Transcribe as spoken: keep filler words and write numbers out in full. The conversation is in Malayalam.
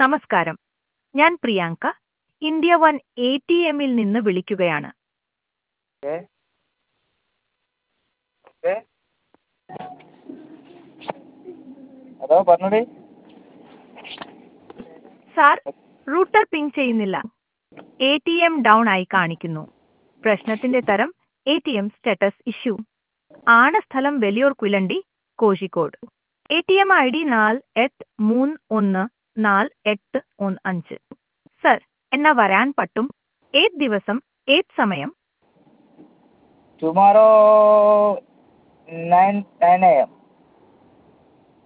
നമസ്കാരം, ഞാൻ Priyanka, India one A T എമ്മിൽ നിന്ന് വിളിക്കുകയാണ്. ഏ ഏ ഹലോ പറഞ്ഞോടി. സാർ, റൂട്ടർ പിങ് ചെയ്യുന്നില്ല. എ ടി എം ഡൗൺ ആയി കാണിക്കുന്നു. പ്രശ്നത്തിന്റെ തരം A T M status issue ആണ്. സ്ഥലം Valiyoor Kulandi, Kozhikode. A T M I D നാല് എട്ട് മൂന്ന് ഒന്ന് നാല് എട്ട് ഒന്ന് അഞ്ച്. സർ, എന്നാ വരാൻ പറ്റും? ഏത് ദിവസം, ഏത് സമയം? Tomorrow nine nine A M